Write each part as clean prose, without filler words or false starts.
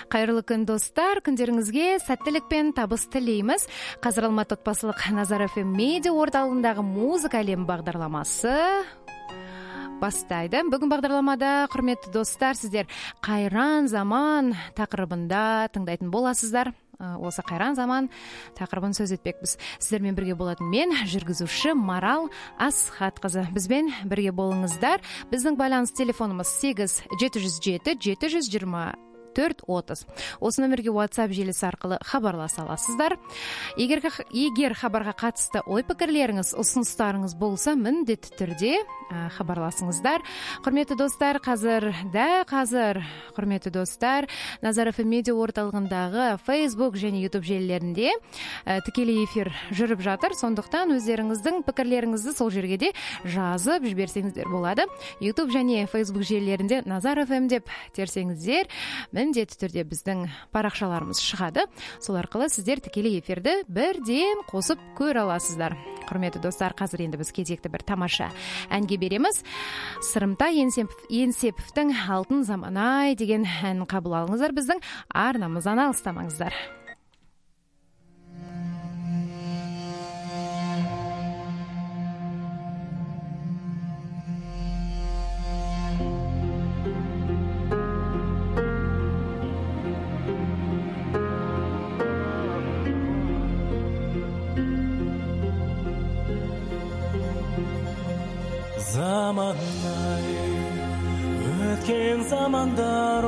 Кайырлы күн достар, күндеріңізге сәттілік пен табыс тілейміз. Қазір Алматы отбасылық Назар FM медиа орталығындағы музыка әлемі бағдарламасы бастайды. Бүгін бағдарламада, құрметті достар, сіздер қайран заман тақырыбында тыңдайтын боласыздар. Осы қайран заман тақырыбын сөз етпекпіз. Сіздермен бірге болатын мен, жүргізуші Марал Асхатқызы. Бізбен бірге болыңыздар. Біздің байланыс телефонымыз 8-707-724-30. Осы нөмерге WhatsApp желісі арқылы хабарласа аласыздар. Егер хабарға қатысты ой-пікірлеріңіз, ұсыныстарыңыз болса, міндетті түрде хабарласыңыздар. Құрметті достар, қазір, құрметті достар, Назар FM медиа орталығындағы Facebook және YouTube желілерінде тікелей эфир жүріп жатыр. Сондықтан өздеріңіздің пікірлеріңізді сол жерге де жазып жіберсеңіздер болады. YouTube және Facebook желілерінде Назар FM деп терсеңіздер, міндетті түрде біздің парақшаларымыз шығады. Сол арқылы сіздер тікелей эфирді бірден қосып көре аласыздар. Құрметті достар, қазір енді біз кезекті бір тамаша әнге береміз. Сырымтай Еңсеповтің «Алтын заман-ай» деген ән қабыл алыңыздар, біздің арнамыздан алыстамаңыздар. Заман-ай, өткен замандар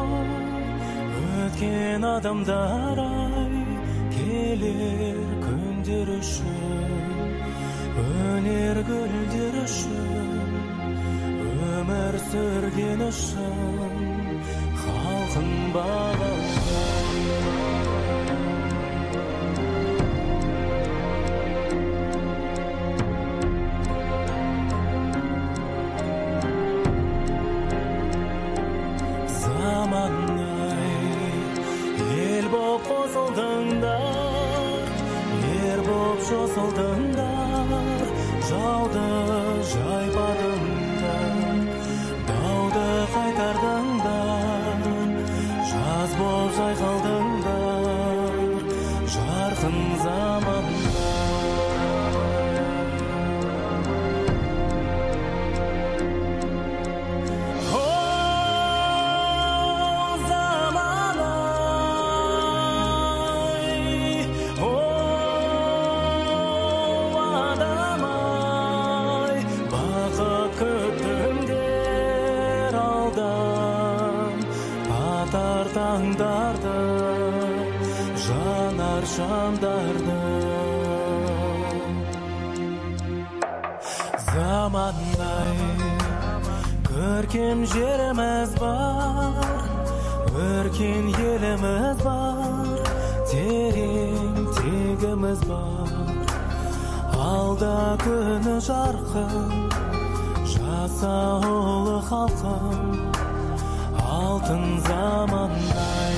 өткен адамдар-ай, келер күндер үшін, өнер гүлдер үшін, өмір сүрген үшін, халқын бағалай. Жосылдыңдар, жауды жайпадыңдар, дауды қайтардыңдар, жаз боп жайқалдыңдар, жарқын заманда. Таңдарды, жанар шамдарды, заман-ай, көркем жеріміз бар, өркен еліміз бар, терең тегіміз бар, алда күні жарқын, жасаулы халқым, алтын заман-ай.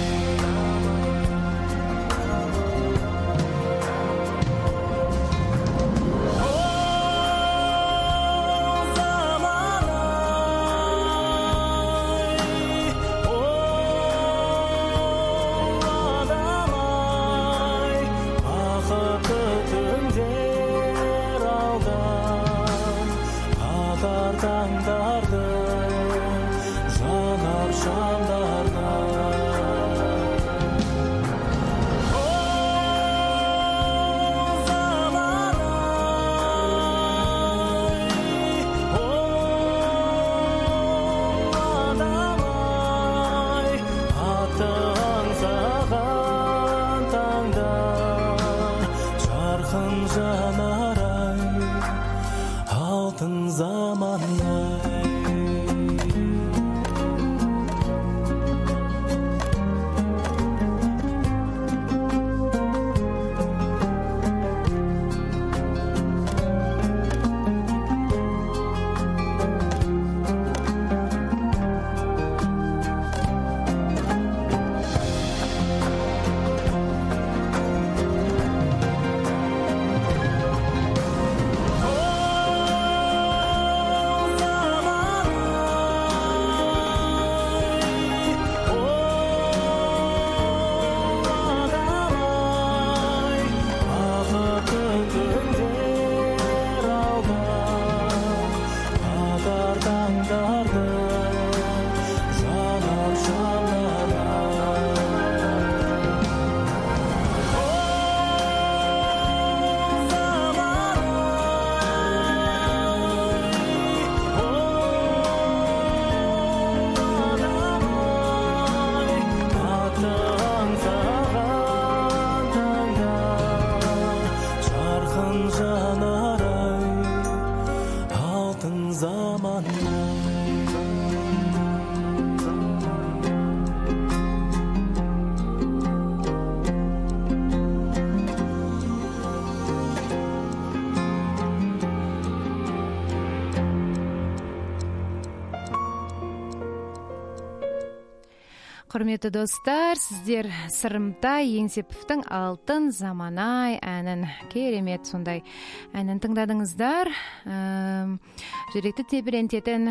Құрметті достар, сіздер Сырымтай Еңсеповтың «Алтын заман-ай» әнін, керемет сондай әнін тыңдадыңыздар. Жүректі тебірентетін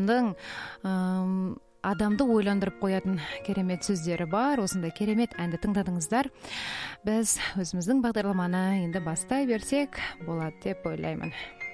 адамды ойландырып қоятын керемет сөздері бар. Осындай керемет әнді тыңдадыңыздар. Біз өзіміздің бағдарламаны енді бастай берсек болады деп ойлаймын.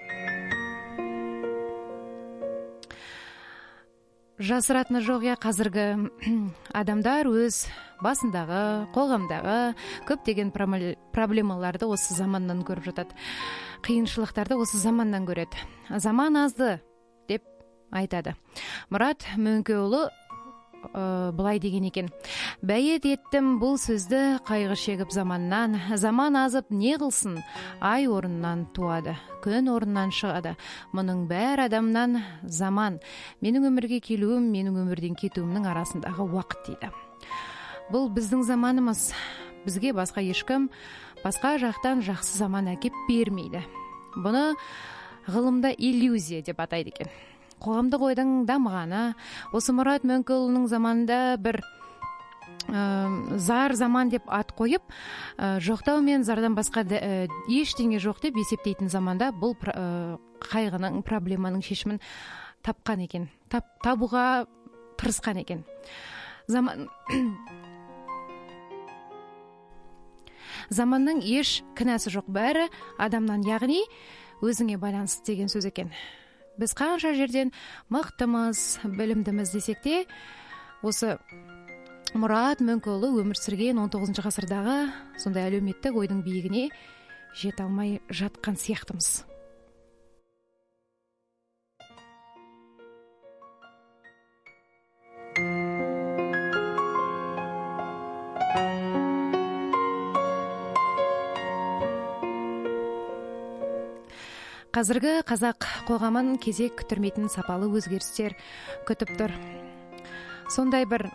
Жасыратыны жоқ, қазіргі адамдар өз басындағы, қоғамдағы көптеген проблемаларды осы заманнан көріп жатады. Қиыншылықтарды осы заманнан көреді. Заман азды деп айтады. Мұрат Мөңкеұлы былай деген екен: бәйет еттім бұл сөзді қайғы шегіп заманнан, заман азып не қылсын, ай орыннан туады, күн орыннан шығады, мұның бәр адамнан заман, менің өмірге келуім, менің өмірден кетуімнің арасындағы уақыт дейді. Бұл біздің заманымыз, бізге басқа ешкім басқа жақтан жақсы заман әкеп бермейді. Бұны ғылымда иллюзия деп атайды екен. Қоғамдық ойдың дамығаны, осы Мұрат Мөңкеұлының заманында бір зар заман деп ат қойып, жоқтау мен зардан басқа ештеңе жоқ деп есептейтін заманда бұл қайғының, проблеманың шешімін тапқан екен, табуға тырысқан екен. Заманның еш кінәсі жоқ, бәрі адамнан, яғни өзіңе байланысты деген сөз екен. Біз қанша жерден мықтымыз, білімдіміз десек те, осы Мұрат Мөңкеұлы өмір сүрген 19 ғасырдағы сондай әлеуметтік ойдың биігіне жете алмай жатқан сияқтымыз. Қазіргі қазақ қоғамын кезек күттірмейтін сапалы өзгерістер күтіп тұр. Сондай бір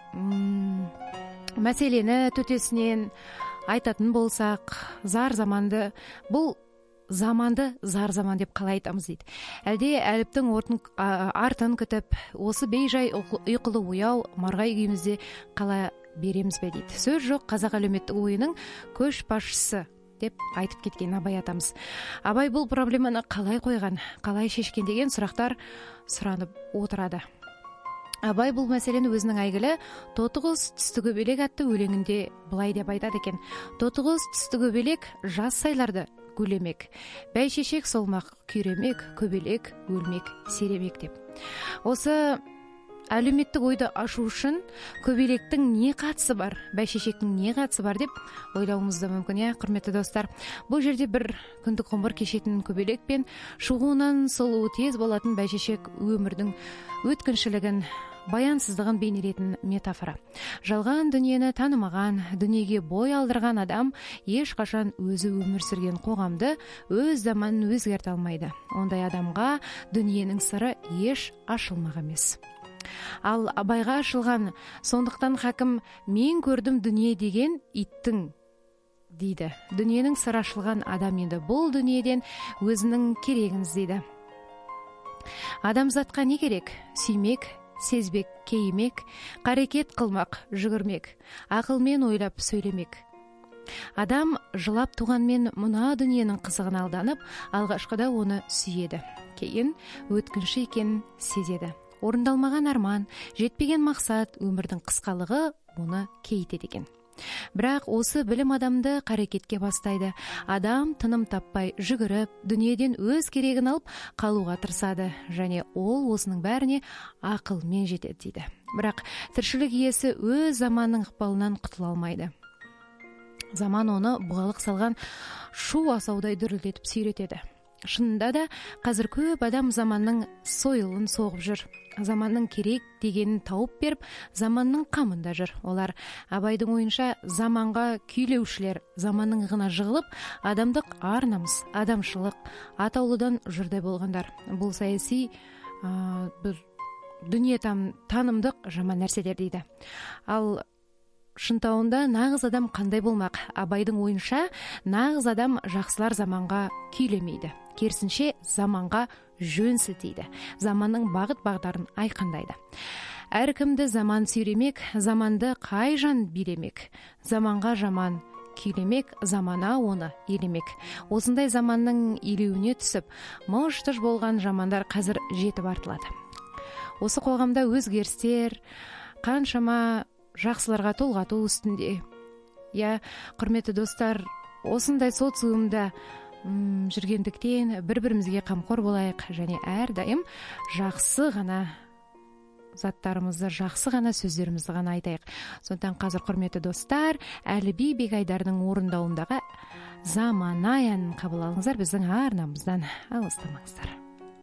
мәселені төтесінен айтатын болсақ, зар заманды, бұл заманды зар заман деп қалай айтамыз дейді. Әлде әліптің артын күтіп, осы бейжай ұйқылы ояу марғай күйімізде қала береміз бе дейді. Сөз жоқ, қазақ әлеуметтік ойының көшбасшысы деп айтып кеткен Абай атамыз. Абай бұл проблеманы қалай қойған, қалай шешкен деген сұрақтар сұранып отырады. Абай бұл мәселені өзінің әйгілі «Тотықұс түсті көбелек» атты өлеңінде былай деп айтады екен: «Тотықұс түсті көбелек жаз сайларды гүлемек, бәйшешек солмақ күйремек, көбелек өлмек серемек» деп. Осы әлеуметтік ойды ашу үшін көбелектің не қатысы бар, бәйшешектің не қатысы бар деп ойлауымыз да мүмкін, құрметті достар. Бұл жерде бір күндік ғұмыр кешетін көбелек пен шығуынан сұлуы тез болатын бәйшешек өмірдің өткіншілігін, баянсыздығын бейнелейтін метафора. Жалған дүниені танымаған, дүниеге бой алдырған адам ешқашан өзі өмір сүрген қоғамды, өз заманын өзгерте алмайды. Ондай адамға дүниенің сыры еш ашылмақ емес. Ал Абайға ашылған, сондықтан хакім «Мен көрдім дүние деген иттің» дейді. Дүниенің сыры ашылған адам енді бұл дүниеден өзінің керегін іздейді. Адамзатқа не керек? Сүймек, сезбек, кейімек, қарекет қылмақ, жүгірмек, ақылмен ойлап сөйлемек. Адам жылап туғанмен мына дүниенің қызығын алданып, алғашқыда оны сүйеді, кейін өткінші екенін сезеді. Орындалмаған арман, жетпеген мақсат, өмірдің қысқалығы оны кейтеді екен. Бірақ осы білім адамды қарекетке бастайды. Адам тыным таппай жүгіріп, дүниеден өз керегін алып қалуға тырысады, және ол осының бәріне ақылмен жетеді дейді. Бірақ тіршілік иесі өз заманның ықпалынан құтыла алмайды. Заман оны бұғалық салған шу асаудай дүрілдетіп сүйретеді. Шынында да қазір көп адам заманның сойылын соғып жүр. Заманның керек дегенін тауып беріп, заманның қамында жүр. Олар Абайдың ойынша заманға күйлеушілер, заманның ығына жығылып, адамдық ар-намыс, адамшылық атаулыдан жүрді болғандар. Бұл саяси дүние танымдық жаман нәрселер дейді. Ал шынтауында нағыз адам қандай болмақ? Абайдың ойынша нағыз адам жақсылар заманға күйлемейді, керісінше заманға жөн сілтейді, заманның бағыт бағдарын айқындайды. Әркімді заман сүйремек, заманды қай жан билемек, заманға жаман күйлемек, замана оны елемек. Осындай заманның илеуіне түсіп, мұш-тұш болған жамандар қазір жетіп артылады. Осы қоғамда өзгерістер қаншама жақсыларға толғату үстінде. Құрметті достар, осындай социумда жүргендіктен бір-бірімізге қамқор болайық және әрдайым жақсы ғана заттарымызды, жақсы ғана сөздерімізді ғана айтайық. Сондықтан қазір, құрметті достар, Әліби Бегайдардың орындауындағы Замана әнін қабыл алыңыздар, біздің арнамыздан алыстамаңыздар.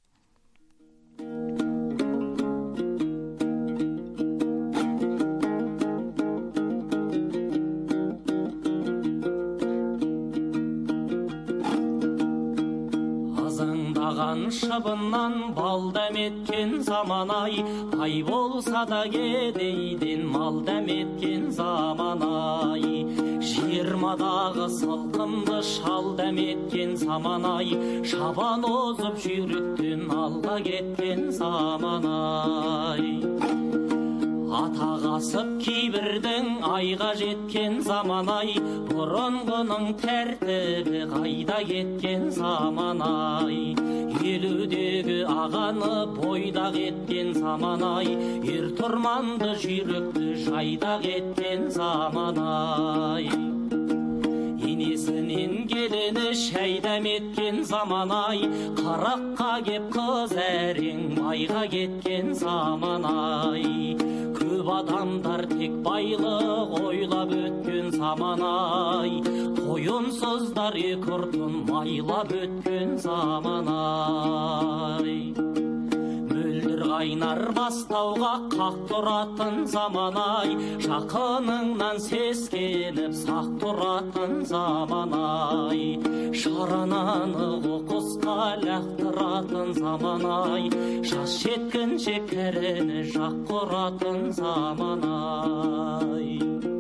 Шыбыннан бал дәметкен заман-ай, ай болса да кедейден мал дәметкен заман-ай. Жиырмадағы салқынды шал дәметкен заман-ай, шабан озып жүйріктен алға кеткен заман-ай. Атағасып кейбірдің айға жеткен заман-ай, бұрынғының тәртібі қайда кеткен заман-ай. Елудегі ағаны бойдақ еткен заман-ай, ер тұрманды жүйрікті жайдақ еткен заман-ай. Енесінен келені шайдам еткен заман-ай, қараққа кеп қыз әрең майға кеткен заман-ай. Көп адамдар тек байлық ойлап өткен заман-ай, тойымсыздар екі ұртын майлап өткен заман-ай. Мөлдір қайнар бастауға қақ тұратын заман-ай, жақыныңнан сескеніп сақ тұратын заман-ай. Шарананы қоқысқа лақтыратын заман-ай, жас жеткінші кәріні жақ құратын заман-ай.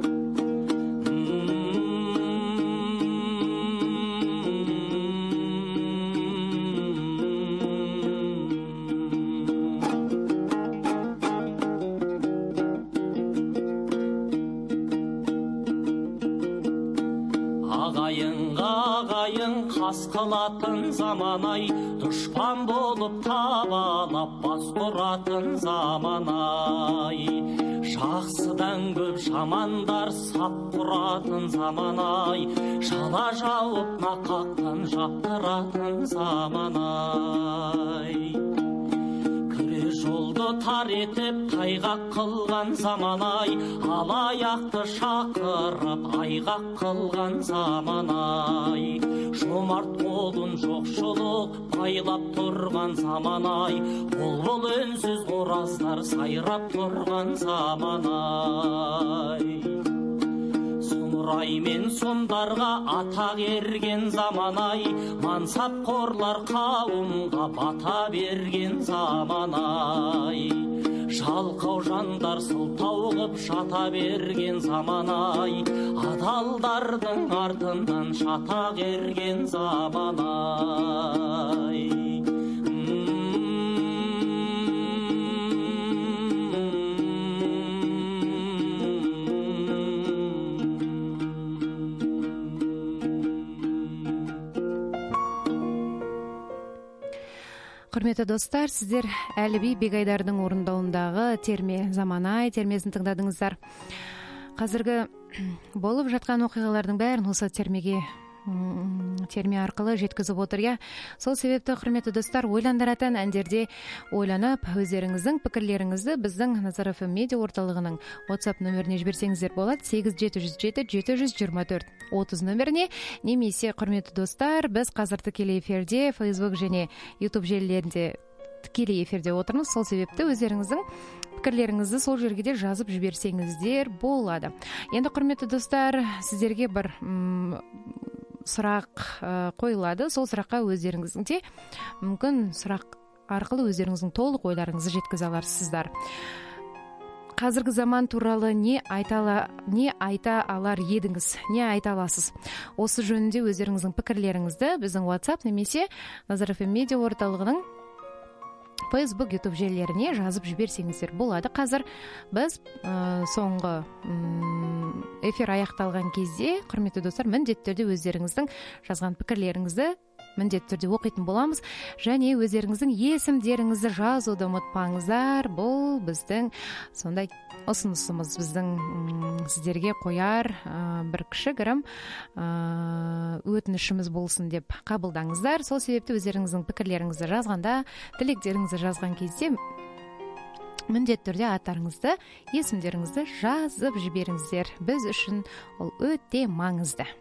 Қас қылатын заман-ай, дұшпан болып табалап бас ұратын заман-ай. Жақсыдан көп жамандар сап құратын заман-ай, жала жауып нақақтан жаптыратын заман-ай. Күре жолды тар етіп тайғақ қылған заман-ай, алаяқты шақырып айғақ қылған заман-ай. Жомарт қолын жоқшылық байлап тұрған заман-ай, бұл үнсіз қораздар сайрап тұрған заман-ай. Сұмырай мен сұмдарға атақ ерген заман-ай, мансапқорлар қауымға бата берген заман-ай. Жалқау жандар сылтау қып жата берген заман-ай, адалдардың артынан шатақ ерген заман-ай. Құрметті достар, сіздер Әліби Бегайдардың орындауындағы терме Заман-ай термесін тыңдадыңыздар. Қазіргі болып жатқан оқиғалардың бәрін осы терме арқылы жеткізіп отыр. Сол себепті, құрметті достар, ойландыратын әндерде ойланып, өздеріңіздің пікірлеріңізді біздің Назар ФМ медиа орталығының WhatsApp нөміріне жіберсеңіздер болады. 8707-724-30 нөміріне. Немесе, құрметті достар, біз қазір тікелей эфирде Facebook және YouTube желілерінде тікелей эфирде отырмыз. Сол себепті өздеріңіздің пікірлеріңізді сол жерге де жазып жіберсеңіздер болады. Енді, құрметті достар, сіздерге бір сұрақ қойылады. Сол сұраққа өздеріңіздің де мүмкін сұрақ арқылы өздеріңіздің толық ойларыңызды жеткізе аларсыздар. Қазіргі заман туралы не айта алар едіңіз, не айта аласыз? Осы жөнінде өздеріңіздің пікірлеріңізді біздің WhatsApp немесе Назар ФМ медиа орталығының Facebook, YouTube желілеріне жазып жіберсеңіздер болады. Қазір біз соңғы эфир аяқталған кезде, құрметті достар, міндетті түрде өздеріңіздің жазған пікірлеріңізді міндетті түрде оқитын боламыз, және өздеріңіздің есімдеріңізді жазуды ұмытпаңыздар. Бұл біздің сондай ұсынысымыз, біздің сіздерге қояр бір кішігірім өтінішіміз болсын деп қабылдаңыздар. Сол себепті өздеріңіздің пікірлеріңізді жазғанда, тілектеріңізді жазған кезде міндетті түрде аттарыңызды, есімдеріңізді жазып жіберіңіздер. Біз үшін ол өте маңызды.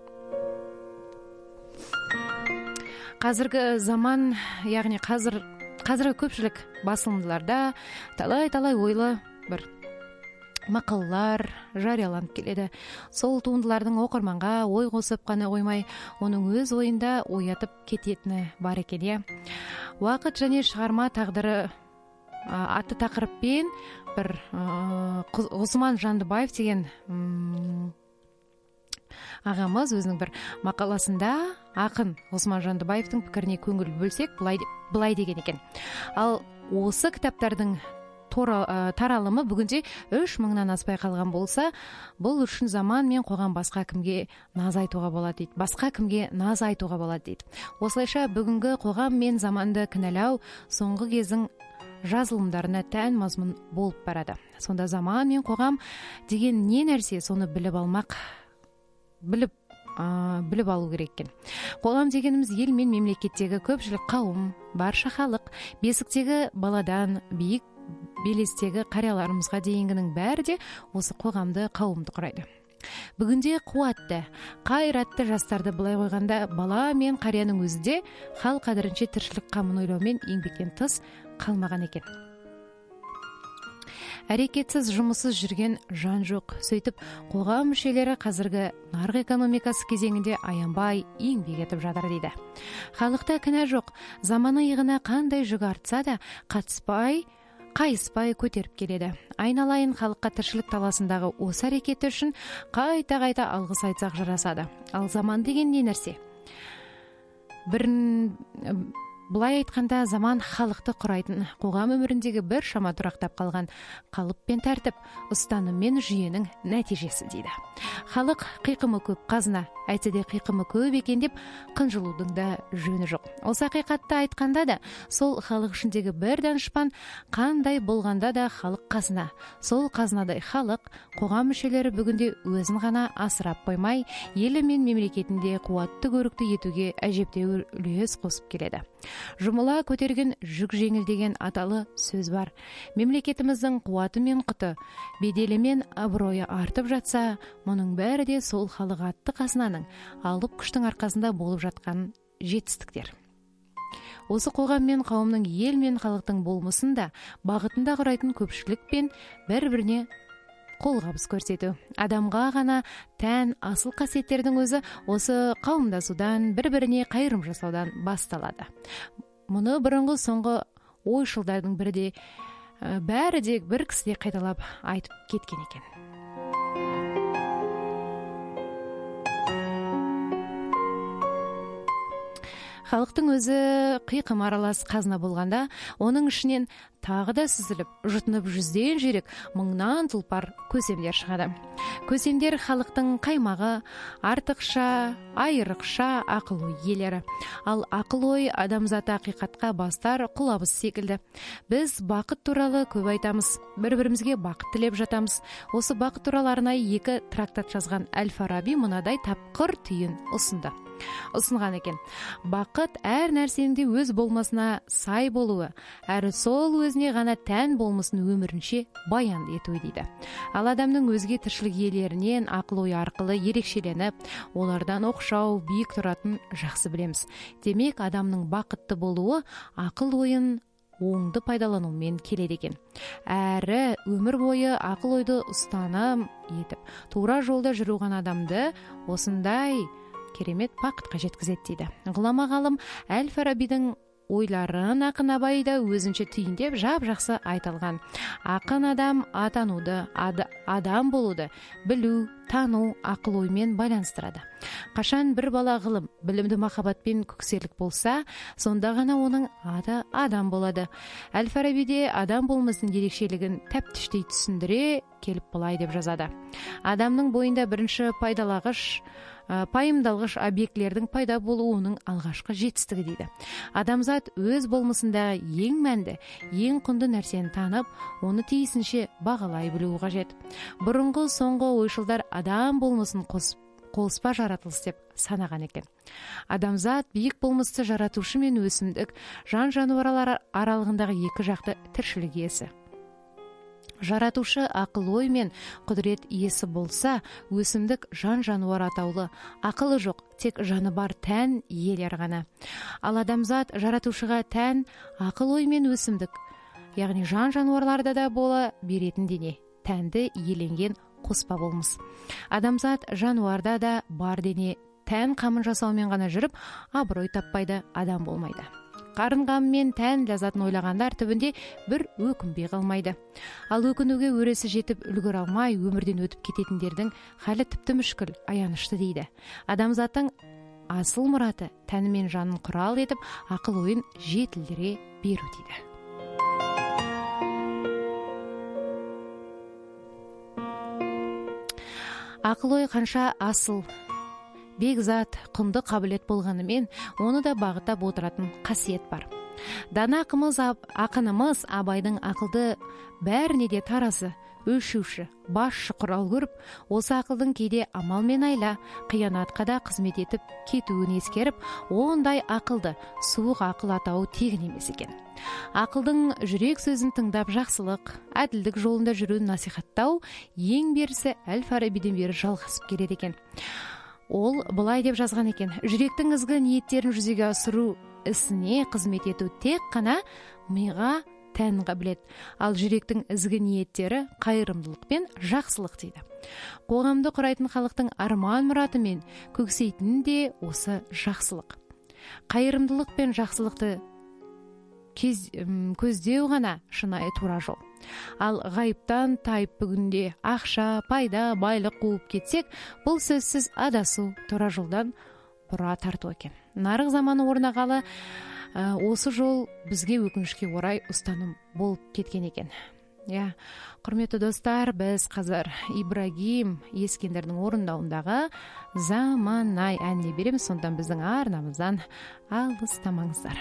Қазіргі заман, яғни қазіргі көпшілік басылымдарда талай ойлы бір мақалалар жарияланып келеді. Сол туындылардың оқырманға ой қосып қана қоймай, оның өз ойында оятып кететіні бар екен. Уақыт және шығарма тағдыры атты тақырыппен бір Ғұсман Жандыбаев деген ағамыз өзінің бір мақаласында ақын Ғұсман Жандыбаевтың пікіріне көңіл бөлсек, былай деген екен. Ал осы кітаптардың таралымы бүгінде 3000-нан аспай қалған болса, бұл үшін заман мен қоғам басқа кімге наз айтуға болады дейді. Басқа кімге наз айтуға болады дейді. Осылайша бүгінгі қоғам мен заманды кінәлау соңғы кездің жазылымдарына тән мазмұн болып барады. Сонда заман мен қоғам деген не нәрсе, соны біліп алу керек екен. Қоғам дегеніміз ел мен мемлекеттегі көпшілік қауым, барша халық, бесіктегі баладан биік белестегі қарияларымызға дейінгінің бәрі де осы қоғамды, қауымды құрайды. Бүгінде қуатты, қайратты жастарды былай қойғанда, бала мен қарияның өзі де хал қадірінше тіршілік қамын ойлаумен еңбектен тыс қалмаған екен. Әрекетсіз, жұмыссыз жүрген жан жоқ. Сөйтіп, қоғам мүшелері қазіргі нарық экономикасы кезеңінде аянбай еңбек етіп жатыр дейді. Халықта кінә жоқ. Заманы иығына қандай жүк артса да, қайыспай көтеріп келеді. Айналайын халыққа тіршілік таласындағы осы әрекеті үшін қайта алғыс айтсақ жарасады. Ал заман деген не нәрсе? Бұлай айтқанда, заман халықты құрайтын, қоғам өміріндегі бір шама тұрақтап қалған қалып пен тәртіп, ұстаным мен жүйенің нәтижесі дейді. Халық қиқымы көп қазына, әйтсе де қиқымы көп екен деп қынжылудың да жөні жоқ. Осы ақиқатты айтқанда да, сол халық ішіндегі бір данышпан қандай болғанда да халық қазына. Сол қазынадай халық, қоғам мүшелері бүгінде өзін ғана асырап қоймай, елі мен мемлекетінде қуатты көрікті етуге әжептәуір үлес қосып келеді. Жұмыла көтерген жүк жеңіл деген аталы сөз бар. Мемлекетіміздің қуаты мен құты, беделі мен абыройы артып жатса, мұның бәрі де сол халық атты қазынаның алып күштің арқасында болып жатқан жетістіктер. Осы қоғам мен қауымның, ел мен халықтың болмысында, бағытында құрайтын көпшілік пен бір-біріне қолғабыс көрсету. Адамға ғана тән асыл қасиеттердің өзі осы қауымдасудан, бір-біріне қайырым жасаудан басталады. Мұны бұрынғы соңғы ойшылдардың бәрі де бір кісіде қайталап айтып кеткен екен. Халықтың өзі қиқым аралас қазына болғанда, оның ішінен тағы да сүзіліп, жұтынып жүзден жүйрік, мыңнан тұлпар көсемдер шығады. Көсемдер халықтың қаймағы, артықша, айрықша ақыл-ой иелері. Ал ақыл-ой адамзаты ақиқатқа бастар құлабыз секілді. Біз бақыт туралы көп айтамыз, бір-бірімізге бақыт тілеп жатамыз. Осы бақыт туралы арнайы 2 трактат жазған Әл-Фараби мынадай тапқыр түйін ұсынған екен. Бақыт әр нәрсенде өз болмысына сай болуы, әрі сол өзіне ғана тән болмысын өмірінше баян етуі дейді. Ал адамның өзге тіршілік иелерінен ақыл-ой арқылы ерекшеленіп, олардан оқшау, биік тұратын жақсы білеміз. Демек, адамның бақытты болуы ақыл-ойын оңды пайдаланумен келеді екен. Әрі өмір бойы ақыл-ойды ұстаным етіп, тура жолда жүрген адамды осындай керемет бақытқа жеткізеді дейді. Ғұлама ғалым Әл-Фарабидің ойларын ақын Абай да өзінше түйіндеп жап-жақсы айтылған. Ақын адам атануды, адам болуды, білу, тану, ақыл оймен байланыстырады. Қашан бір бала ғылым, білімді махаббатпен көксерлік болса, сонда ғана оның аты адам болады. Әл-Фарабиде адам болмысының ерекшелігін тәптіштей түсіндіре келіп былай деп жазады. Адамның бойында бірінші пайымдалғыш объектілердің пайда болуының алғашқы жетістігі дейді. Адамзат өз болмысындағы ең мәнді, ең құнды нәрсені танып, оны тиісінше бағалай білуі қажет. Бұрынғы соңғы ойшылдар адам болмысын қоспа жаратылыс деп санаған екен. Адамзат биік болмысты жаратушы мен өсімдік, жан-жануарлар аралығындағы екі жақты тіршілік иесі. Жаратушы ақыл ой мен құдірет иесі болса, өсімдік жан-жануар атаулы, ақылы жоқ, тек жаны бар тән иелер ғана. Ал адамзат жаратушыға тән ақыл ой мен өсімдік, яғни жан-жануарларда да бола беретін дене, тәнді иеленген қоспа болмыс. Адамзат жануарда да бар дене, тән қамын жасаумен ғана жүріп, абырой таппайды, адам болмайды. Қарын қамымен тән ләззатын ойлағандар түбінде бір өкінбей қалмайды. Ал өкінуге өресі жетіп үлгіре алмай өмірден өтіп кететіндердің халі тіпті мүшкіл, аянышты дейді. Адамзаттың асыл мұраты тәні мен жанын құрал етіп, ақыл ойын жетілдіре беру дейді. Ақыл ой қанша асыл, бекзат, құнды қабілет болғанымен, оны да бағыттап отыратын қасиет бар. Дана ақынымыз Абайдың ақылды бәріне де тарасы, өлшеуші, басшы құрал көріп, осы ақылдың кейде амал мен айла, қиянатқа да қызмет етіп кетуін ескеріп, ондай ақылды суық ақыл атауы тегін емес екен. Ақылдың жүрек сөзін тыңдап жақсылық, әділдік жолында жүруін насихаттау ең берісі Әл-Фарабиден бері жалғасып келеді екен. Ол былай деп жазған екен: жүректің ізгі ниеттерін жүзеге асыру ісіне қызмет ету тек қана миға тән қабілет, ал жүректің ізгі ниеттері қайырымдылық пен жақсылық дейді. Қоғамды құрайтын халықтың арман мұраты мен көксейтіні де осы жақсылық. Қайырымдылық пен жақсылықты көздеу ғана шынайы тура жол. Ал ғайыптан тайып бүгінде ақша, пайда, байлық қуып кетсек, бұл сөзсіз адасу, тура жолдан бұра тарту екен. Нарық заманы орнағалы, осы жол бізге өкінішке орай ұстаным болып кеткен екен. Құрметті достар, біз қазір Ибрагим Ескендірдің орындауындағы Заманай әніне береміз. Сондан біздің арнамыздан алыстамаңыздар.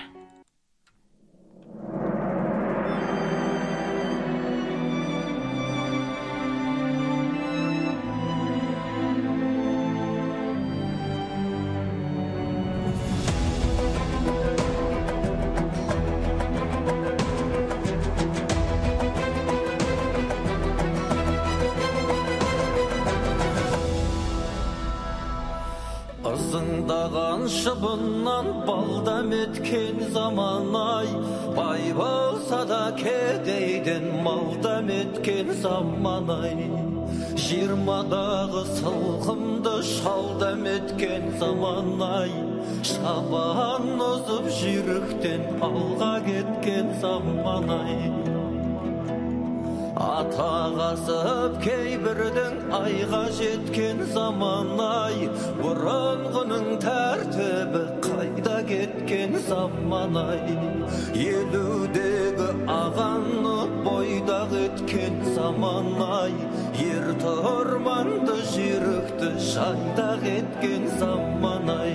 Ызыңдаған шыбыннан балдам еткен заманай, бай болса да кедейден малдам еткен заманай. Жиырмадағы сылқымды шалдам еткен заманай, шабан озып жүйріктен алға кеткен заманай. Атағасып кейбірдің айға жеткен заманай, бұрынғының тәртібі қайда кеткен заманай. Елудегі ағаны бойдақ еткен заманай, ер тұрманды жүйрікті жайдақ еткен заманай.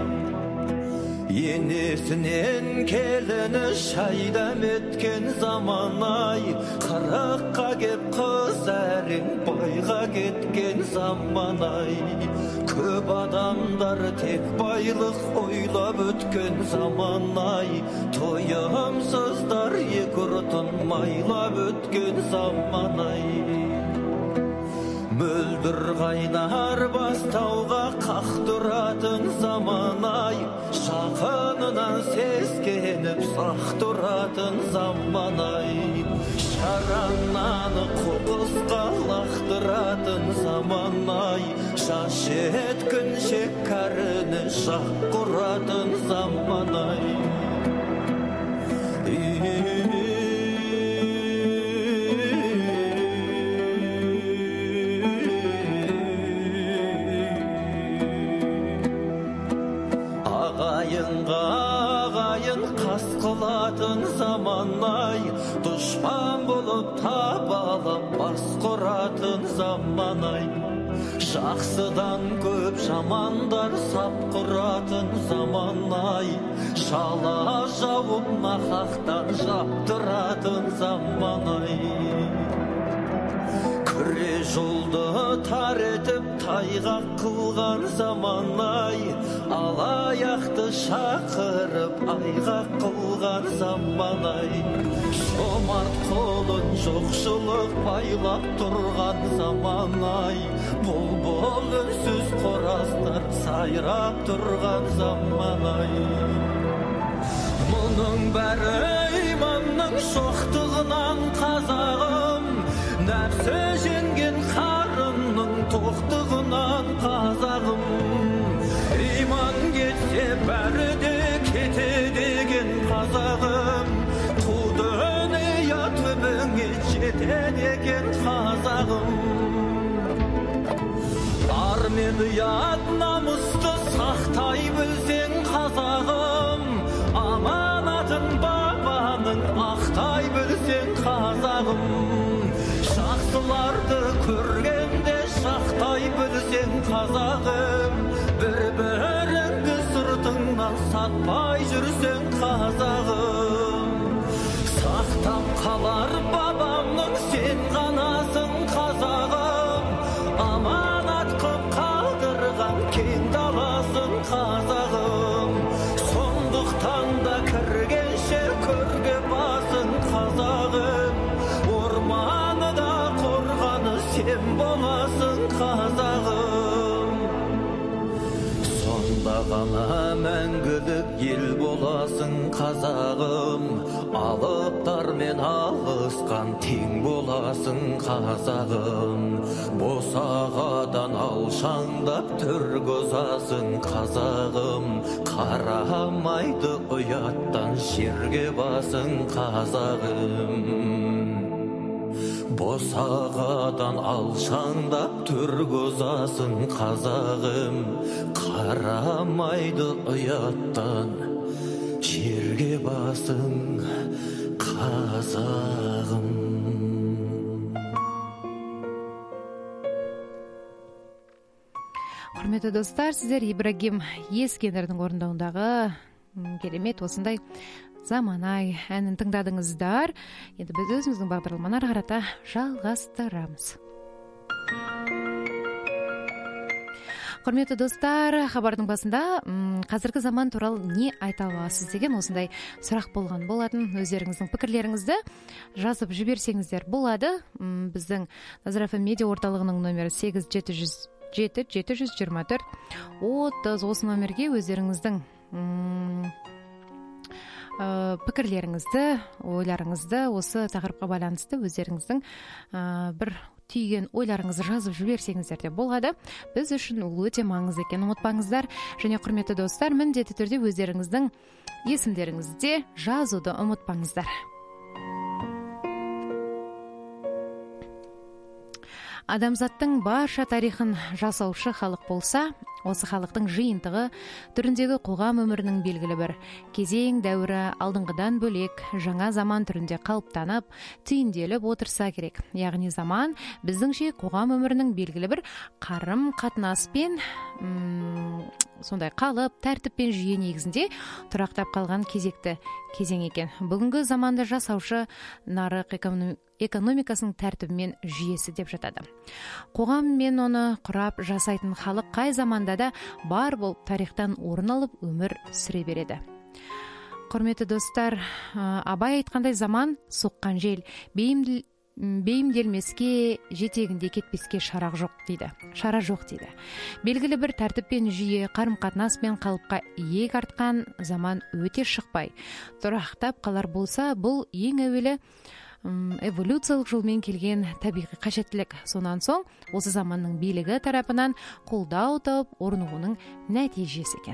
Енесінен келіні шайдам еткен заманай, қырыққа кеп қыз әрең байға кеткен заманай. Көп адамдар тек байлық ойлап өткен заманай, тойымсыздар екі ұртын майлап өткен заманай. Мөлдір қайнар бастауға қақтыратын заманай, жақынынан сескеніп сақтыратын заманай. Шарананы қоқысқа лақтыратын заманай, жас жеткіншек кәріні жақ құратын заманай. қайынға ағайын қас қылатын заман-ай, дұшпан болып табалап бас құратын заман-ай. Жақсыдан көп жамандар сап құратын заман-ай, шала жауып нақақтан жаптыратын заман-ай. Күре жолды тар етіп тайғақ қылған заман-ай, алаяқты шақырып айғақ қылған заман-ай. Жомарт қолын жоқшылық байлап тұрған заман-ай, бұлбұл үнсіз қораздар сайрап тұрған заман-ай. Мұның бәрі иманның шоқтығынан қазағым, нәпсі жеңген қарынның тоқтығынан қазағым. Иман кетсе бәрі де кетеді деген қазағым, қу дүние түбіңе жетеді деген қазағым. Ар мен ұят намысты сақтай білсең қазағым, аманатын бабаның ақтай білсең қазағым. Жақсыларды көргенде шақтай білсең қазағым, бір-біріңді сыртыңнан сатпай жүрсең қазағым. Сақтап қалар бабамның сен ғанасың қазағым, аманат қып қалдырған кең даласын қазағым. Сондықтан да кіргенше көрге басын қазағым, орманы да қорғаны сен боласың қазағым. Сонда ғана мәңгілік ел боласың қазағым, алыптармен алысқан тең боласың қазағым. Босағадан алшаңдап түргізасың қазағым, қарамайды ұяттан жерге басың қазағым. Босағадан алшаңдап түргізасың қазағым, қарамайды ұяттан жерге басың қазағым. Құрметті достар, сіздер Ибрагим Ескендердің орындауындағы керемет осындай заман-ай әнін тыңдадыңыздар. Енді біз өзіміздің бағдарламаны ары қарата жалғастырамыз. Құрметті достар, хабардың басында қазіргі заман туралы не айта аласыз деген осындай сұрақ болған болатын. Өздеріңіздің пікірлеріңізді жазып жіберсеңіздер болады. Біздің Назар FM медиа орталығының номері 8-707-724-30. Осы номерге өздеріңіздің пікірлеріңізді, ойларыңызды, осы тақырыпқа байланысты өздеріңіздің бір түйген ойларыңызды жазып жіберсеңіздер де болады. Біз үшін ол өте маңызды екен, ұмытпаңыздар. Және құрметті достар, міндетті түрде өздеріңіздің есімдеріңізді жазуды ұмытпаңыздар. Адамзаттың барша тарихын жасаушы халық болса, осы халықтың жиынтығы түріндегі қоғам өмірінің белгілі бір кезең дәуірі алдыңғыдан бөлек жаңа заман түрінде қалыптанып, түйінделіп отырса керек. Яғни заман біздіңше қоғам өмірінің белгілі бір қарым қатынаспен сондай қалып, тәртіп пен жүйе негізінде тұрақтап қалған кезекті кезең екен. Бүгінгі заманды жасаушы нарық экономикасының тәртібі мен жүйесі деп жатады. Қоғам мен оны құрап жасайтын халық қай заманда да бар болып тарихтан орын алып өмір сүре береді. Құрметті достар, Абай айтқандай заман соққан жел, бейімделмеске, жетегінде кетпеске шара жоқ дейді. Белгілі бір тәртіп пен жүйе, қарым-қатынас пен қалыпқа иек артқан заман өте шықпай тұрақтап қалар болса, бұл ең әуелі эволюциялық жолмен келген табиғи қажеттілік. Сонан соң осы заманның билігі тарапынан қолдау тауып орнығуының нәтижесі екен.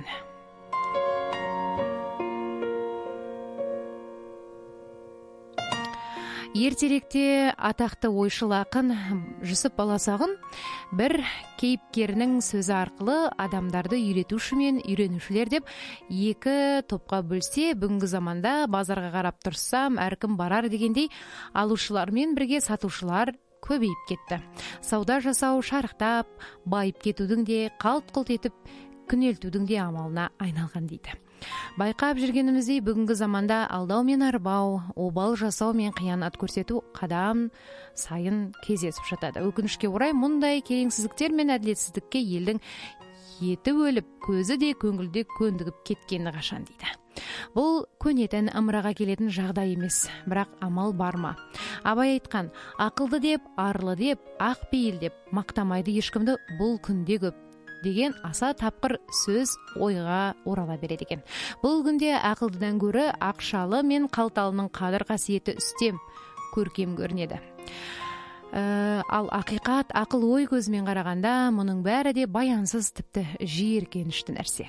Ертеректе атақты ойшыл ақын Жүсіп Баласағұн бір кейіпкерінің сөзі арқылы адамдарды үйретуші мен үйренушілер деп екі топқа бөлсе, бүгінгі заманда базарға қарап тұрсам, әркім барар дегендей, алушылармен бірге сатушылар көбейіп кетті. Сауда жасау шарықтап, байып кетудің де, қалт-құлт етіп күнелтудің де амалына айналған дейді. Байқап жүргеніміздей, бүгінгі заманда алдау мен арбау, обал жасау мен қиянат көрсету қадам сайын кездесіп жатады. Өкінішке орай, мұндай келеңсіздіктер мен әділетсіздікке елдің еті өліп, көзі де көңілде көндігіп кеткені қашан дейді. Бұл көнетін ымыраға келетін жағдай емес, бірақ амал бар ма? Абай айтқан, ақылды деп, арлы деп, ақ пейіл деп мақтамайды ешкімді бұл күнде көп деген аса тапқыр сөз ойға орала береді екен. Бұл күнде ақылдыдан гөрі ақшалы мен қалталының қадір қасиеті үстем, көркем көрінеді. Ал ақиқат, ақыл ой көзімен қарағанда мұның бәрі де баянсыз, тіпті жиіркенішті нәрсе.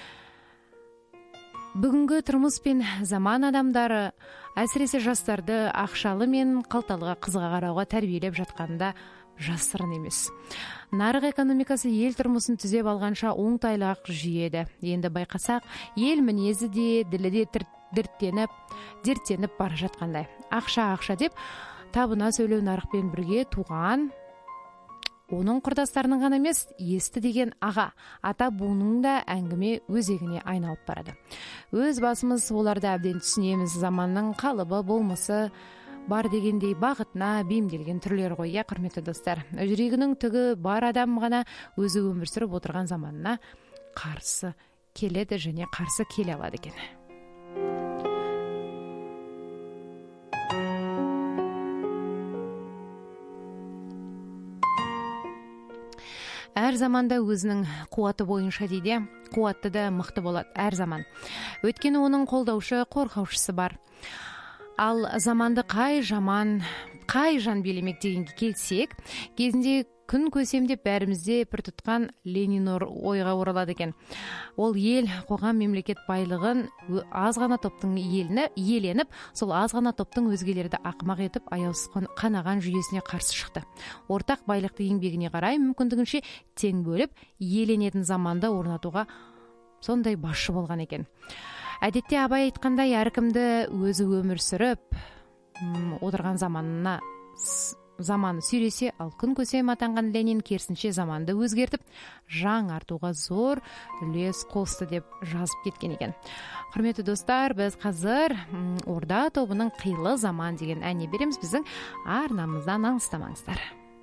Бүгінгі тұрмыс пен заман адамдары, әсіресе жастарды ақшалы мен қалталыға қызыға қарауға тәрбиелеп жатқанында жасырын емес. Нарық экономикасы ел тұрмысын түзеп алғанша оңтайлы-ақ жүйеді. Енді байқасақ, ел мінезі де, ділі де дерттеніп бара жатқандай. Ақша деп табына сөйлеу нарықпен бірге туған, оның құрдастарының ғана емес, есті деген аға, ата буының да әңгіме өзегіне айналып барады. Өз басымыз оларды әбден түсінеміз, заманның қалыбы, болмысы бар дегендей бағытына бейімделген түрлер ғой, құрметті достар. Жүрегінің түгі бар адам ғана өзі өмір сүріп отырған заманына қарсы келеді және қарсы келе алады екен. Әр заманда өзінің қуаты бойынша дейді, қуатты да мықты болады әр заман. Өйткені оның қолдаушы, қорғаушысы бар. Ал заманды қай жан билемек дегенге келсек, кезінде күн көсемдеп бәрімізде пір тұтқан Ленин ойға оралады екен. Ол ел, қоғам, мемлекет байлығын аз ғана топтың иеленіп, сол аз ғана топтың өзгелерді ақымақ етіп, аяусыз қанаған жүйесіне қарсы шықты. Ортақ байлықты еңбегіне қарай мүмкіндігінше тең бөліп, иеленетін заманды орнатуға сондай басшы болған екен. Әдетте Абай айтқандай, әркімді өзі өмір сүріп отырған заманы сүйресе, ал күн көсем атанған Ленин керісінше заманды өзгертіп, жаңартуға зор үлес қосты деп жазып кеткен екен. Құрметті достар, біз қазір Орда тобының Қилы заман деген әніне береміз, біздің арнамыздан алыстамаңыздар.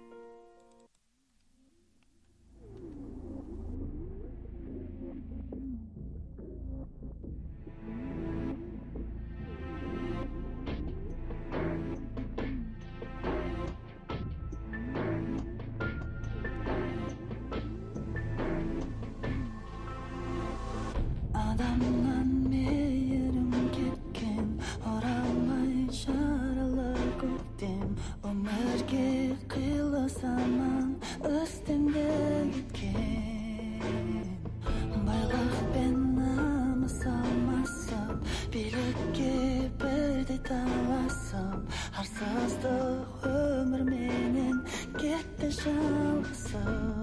Адамнан мейірім кеткен, оралмай жаралы көктем, өмірге қилы заман үстемде кеткен. Байлық пен намыс алмасып, билікке бірде таласып, арсыздық өмірменен кетті жалғасып.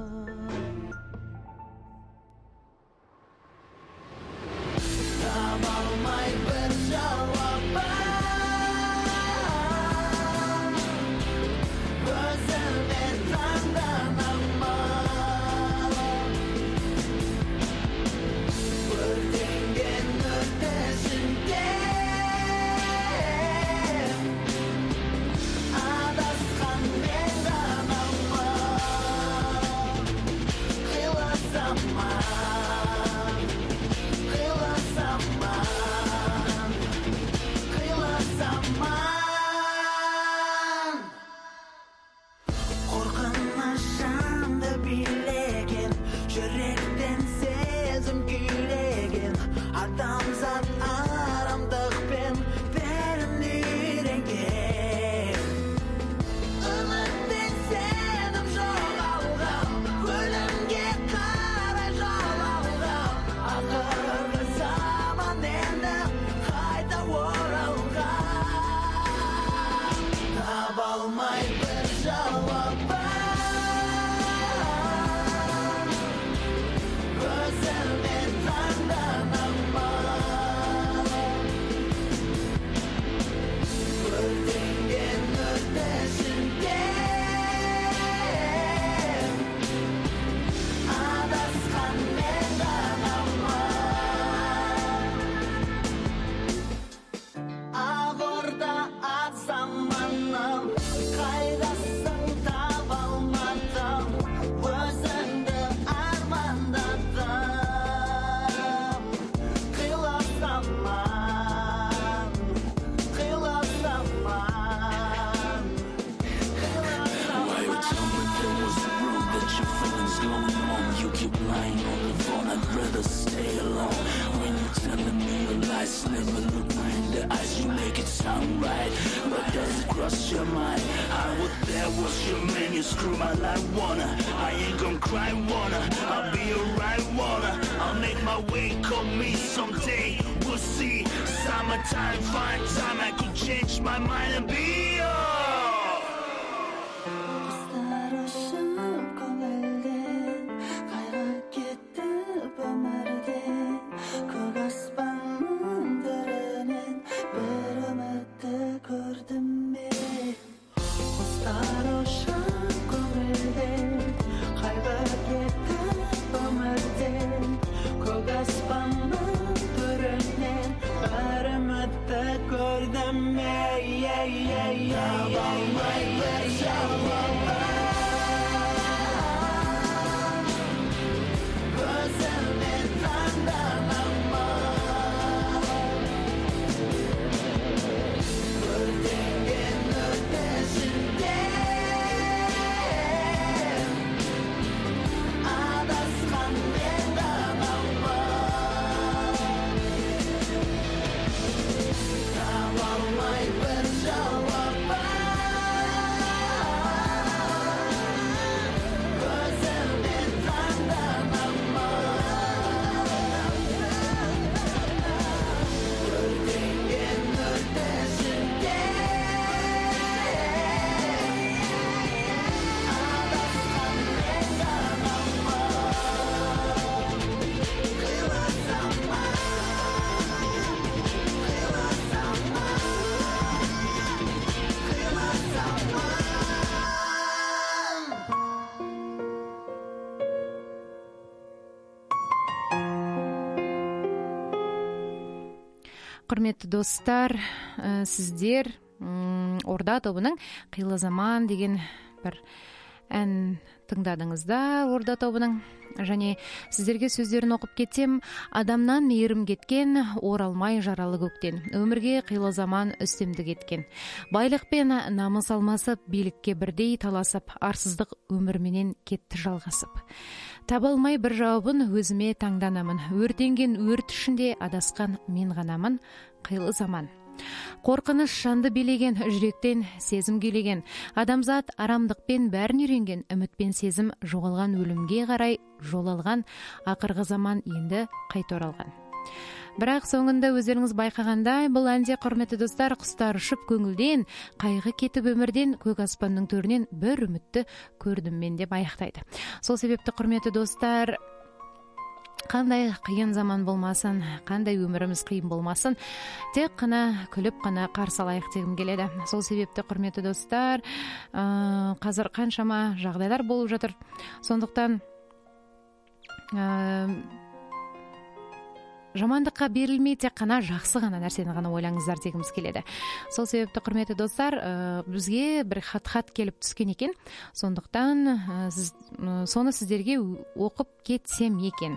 eyes never look right. The eyes you make it sound right, but does it cross your mind? I was there, was your man, you screw my life, wanna. I ain't gonna cry, wanna. I'll be alright, wanna. I'll make my way, call me someday. We'll see. Summertime, fine time, I could change my mind and be yours. Құрметті достар, сіздер Орда тобының Қилы заман деген бір ән тыңдадыңыздар. Орда тобының және сіздерге сөздерін оқып кетсем: адамнан мейірім кеткен, оралмай жаралы көктен, өмірге қилы заман үстемдік еткен, байлықпен намыс алмасып, билікке бірдей таласып, арсыздық өмірменен кетті жалғасып. Таба алмай бір жауабын өзіме таңданамын, өртенген өрт ішінде адасқан мен ғанамын. Қилы заман. Қорқыныш жанды билеген, жүректен сезім келеген, адамзат арамдықпен бәрін үйренген, үмітпен сезім жоғалған, өлімге қарай жол алған, ақырғы заман енді қайта оралған. Бірақ соңында өздеріңіз байқағандай, бұл әнде, құрметті достар, құстар ұшып көңілден, қайғы кетіп өмірден, көк аспанның төрінен бір үмітті көрдім мен деп аяқтайды. Сол себепті, құрметті достар, қандай қиын заман болмасын, қандай өміріміз қиын болмасын, тек қана күліп қана қарсы алайық дегім келеді. Сол себепті, құрметті достар, қазір қаншама жағдайлар болып жатыр. Сондықтан жамандыққа берілмей, тек қана жақсы ғана нәрсені ғана ойлаңыздар дегіміз келеді. Сол себепті, құрметті достар, бізге бір хат келіп түскен екен. Сондықтан соны сіздерге оқып кетсем екен.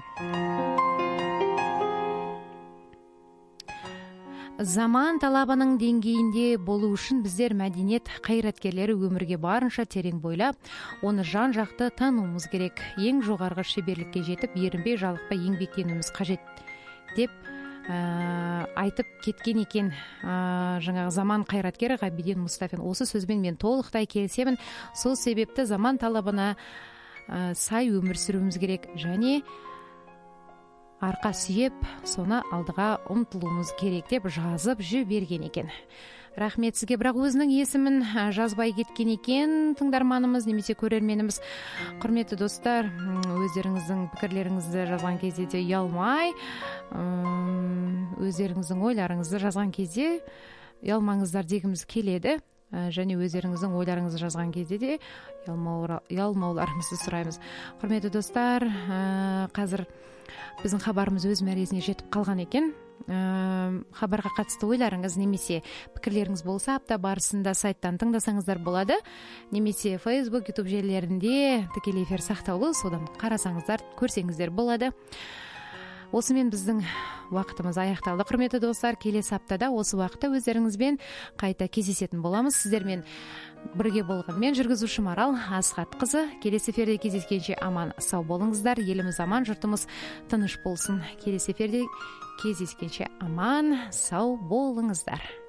Заман талабының деңгейінде болу үшін біздер мәдениет қайраткерлері өмірге барынша терең бойлап, оны жан жақты тануымыз керек. Ең жоғарғы шеберлікке жетіп, ерінбей жалықпай еңбектенуіміз қажет деп айтып кеткен екен жаңағы заман қайраткері Ғабиден Мұстафин. Осы сөзбен мен толықтай келісемін. Сол себепті заман талабына сай өмір сүруіміз керек және арқа сүйеп, соны алдыға ұмтылуымыз керек деп жазып жіберген екен. Рахмет сізге. Бірақ өзінің есімін жазбай кеткен екен тыңдарманымыз немесе көрерменіміз. Құрметті достар, өздеріңіздің пікірлеріңізді жазған кезде де ұялмай, өздеріңіздің ойларыңызды жазған кезде ұялмаңыздар дегіміз келеді. Және өздеріңіздің ойларыңызды жазған кезде де ұялмауларыңызды сұраймыз. Құрметті достар, қазір біздің хабарымыз өз мәресіне жетіп қалған екен. Хабарға қатысты ойларыңыз немесе пікірлеріңіз болса, апта барысында сайттан тыңдасаңыздар болады, немесе Facebook, YouTube желілерінде тікелей эфир сақтаулы, содан қарасаңыздар, көрсеңіздер болады. осымен біздің уақытымыз аяқталды. Құрметті достар, келесі аптада осы уақытта өздеріңізбен қайта кездесетін боламыз. Сіздермен бірге болған мен жүргізуші Марал Асхатқызы. Келесі эфирде кездескенше аман сау болыңыздар. Еліміз аман, жұртымыз тыныш болсын. Келесі эфирде кездескенше аман сау болыңыздар.